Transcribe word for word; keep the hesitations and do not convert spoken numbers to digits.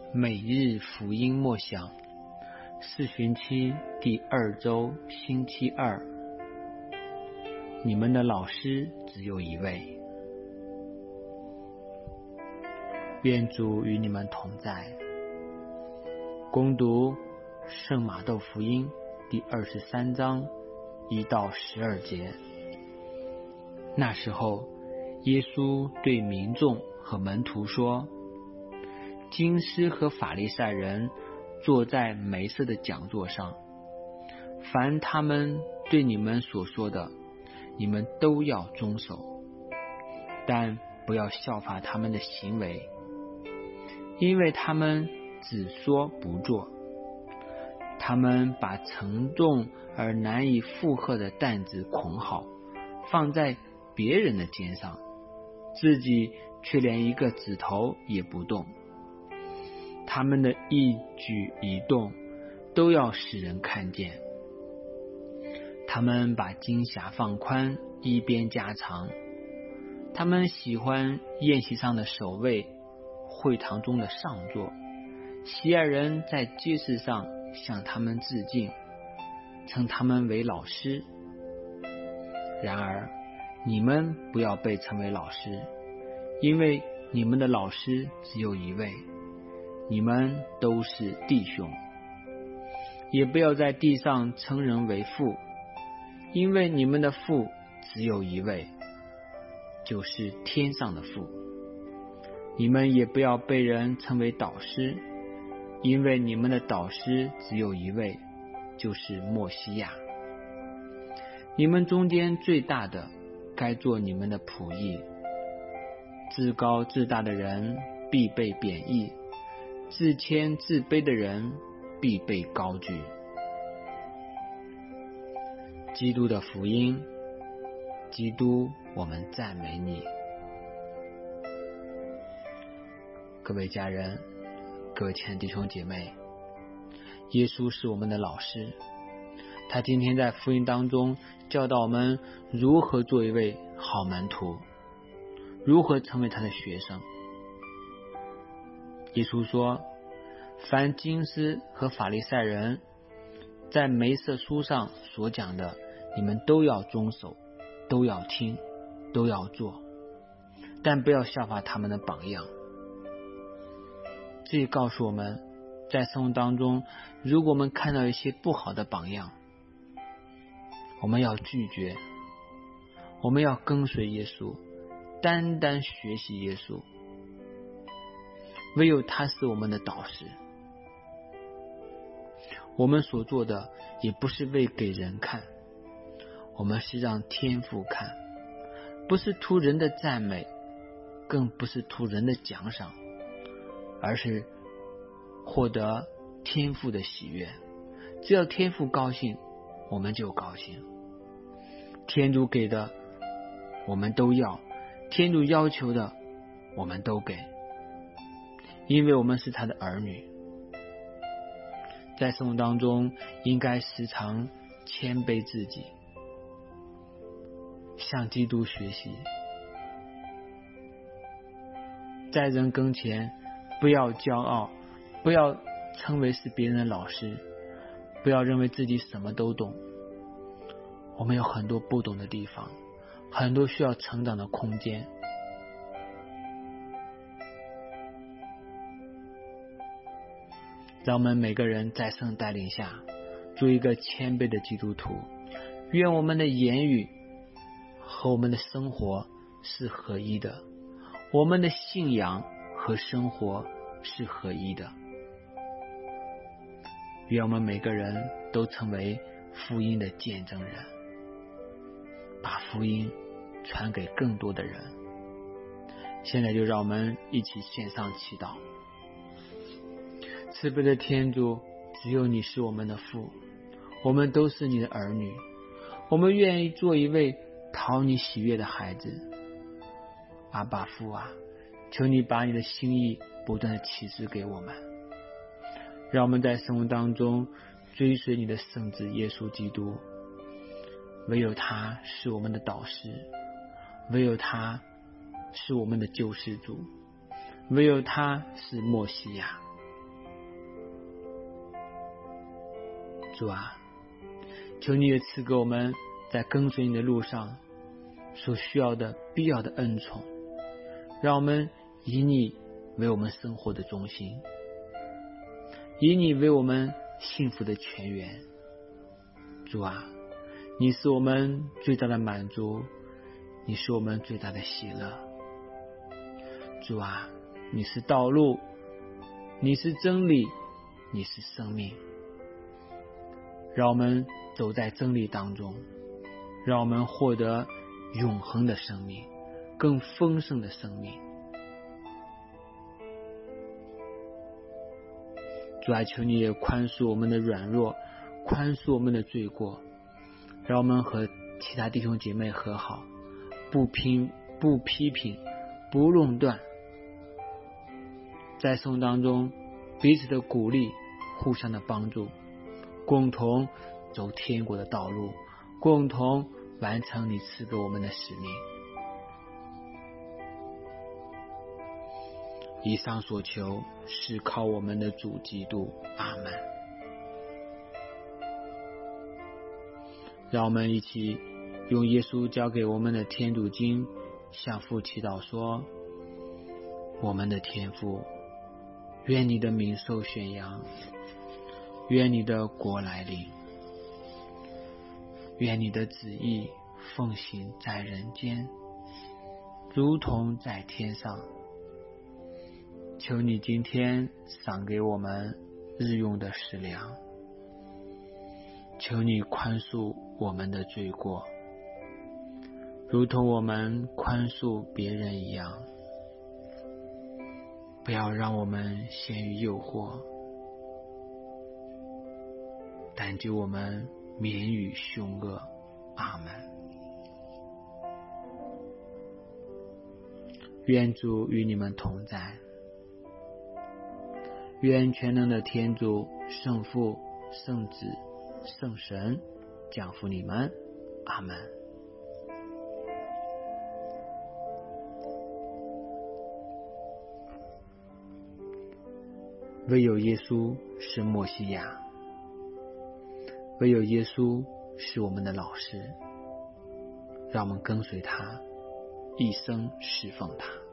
每日福音默想，四旬期第二周星期二。你们的老师只有一位。愿主与你们同在。恭读圣马窦福音第二十三章一到十二节。那时候，耶稣对民众和门徒说，经师和法利赛人坐在梅瑟的讲座上，凡他们对你们所说的，你们都要遵守，但不要效法他们的行为，因为他们只说不做。他们把沉重而难以负荷的担子捆好，放在别人的肩上，自己却连一个指头也不动。他们的一举一动都要使人看见。他们把经匣放宽，一边加长。他们喜欢宴席上的首位，会堂中的上座，喜爱人在街市上向他们致敬，称他们为老师。然而，你们不要被称为老师，因为你们的老师只有一位。你们都是弟兄。也不要在地上称人为父，因为你们的父只有一位，就是天上的父。你们也不要被人称为导师，因为你们的导师只有一位，就是默西亚。你们中间最大的该做你们的仆役。自高自大的人必被贬义，自谦自卑的人必被高举。基督的福音。基督，我们赞美你。各位家人，各位亲爱的弟兄姐妹，耶稣是我们的老师，他今天在福音当中教导我们如何做一位好门徒，如何成为他的学生。耶稣说，凡经师和法利赛人在梅瑟书上所讲的，你们都要遵守，都要听，都要做，但不要效法他们的榜样。这也告诉我们，在生活当中，如果我们看到一些不好的榜样，我们要拒绝，我们要跟随耶稣，单单学习耶稣。唯有他是我们的导师。我们所做的也不是为给人看，我们是让天父看，不是图人的赞美，更不是图人的奖赏，而是获得天父的喜悦。只要天父高兴，我们就高兴。天主给的我们都要，天主要求的我们都给，因为我们是他的儿女。在生活当中，应该时常谦卑自己，向基督学习。在人跟前，不要骄傲，不要称为是别人的老师，不要认为自己什么都懂。我们有很多不懂的地方，很多需要成长的空间。让我们每个人在圣带领下做一个谦卑的基督徒，愿我们的言语和我们的生活是合一的，我们的信仰和生活是合一的。愿我们每个人都成为福音的见证人，把福音传给更多的人。现在就让我们一起献上祈祷。慈悲的天主，只有你是我们的父，我们都是你的儿女，我们愿意做一位讨你喜悦的孩子。阿爸父啊，求你把你的心意不断的启示给我们，让我们在生活当中追随你的圣子耶稣基督。唯有他是我们的导师，唯有他是我们的救世主，唯有他是默西亚。 主啊，求你也赐给我们在跟随你的路上所需要的必要的恩宠，让我们以你为我们生活的中心，以你为我们幸福的泉源。主啊，你是我们最大的满足，你是我们最大的喜乐。主啊，你是道路，你是真理，你是生命。让我们走在真理当中，让我们获得永恒的生命，更丰盛的生命。主啊，求你也宽恕我们的软弱，宽恕我们的罪过，让我们和其他弟兄姐妹和好，不拼不批评，不论断，在生活当中彼此的鼓励，互相的帮助，共同走天国的道路，共同完成你赐给我们的使命。以上所求是靠我们的主基督。阿们。让我们一起用耶稣交给我们的天主经向父祈祷说：我们的天父，愿你的名受宣扬，愿你的国来临，愿你的旨意奉行在人间，如同在天上。求你今天赏给我们日用的食粮，求你宽恕我们的罪过，如同我们宽恕别人一样。不要让我们陷于诱惑，但救我们免于凶恶。阿们。愿主与你们同在，愿全能的天主、圣父、圣子、圣神降福你们。阿们。唯有耶稣是默西亚，唯有耶稣是我们的老师，让我们跟随他，一生侍奉他。